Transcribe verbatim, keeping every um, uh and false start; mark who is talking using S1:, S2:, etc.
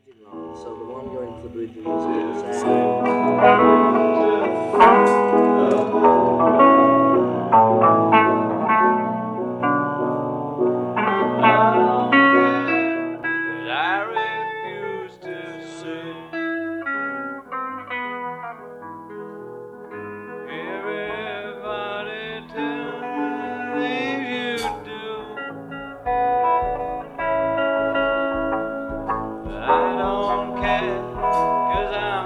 S1: bridging line. So the one going to the bridging is to the side.
S2: But I refuse to say. Everybody tells me you do. I don't care, 'cause I'm